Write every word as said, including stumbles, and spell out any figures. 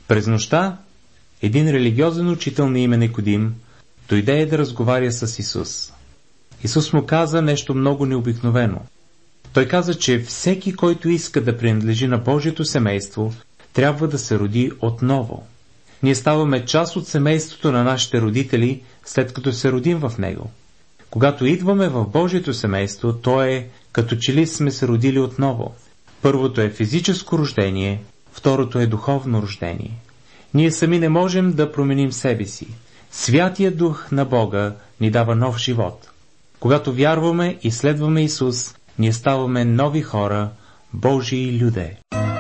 През нощта един религиозен учител на име Никодим дойде да разговаря с Исус. Исус му каза нещо много необикновено. Той каза, че всеки, който иска да принадлежи на Божието семейство, трябва да се роди отново. Ние ставаме част от семейството на нашите родители, след като се родим в него. Когато идваме в Божието семейство, то е като че ли сме се родили отново. Първото е физическо рождение, второто е духовно рождение. Ние сами не можем да променим себе си. Святият Дух на Бога ни дава нов живот. Когато вярваме и следваме Исус, ние ставаме нови хора, Божии люде.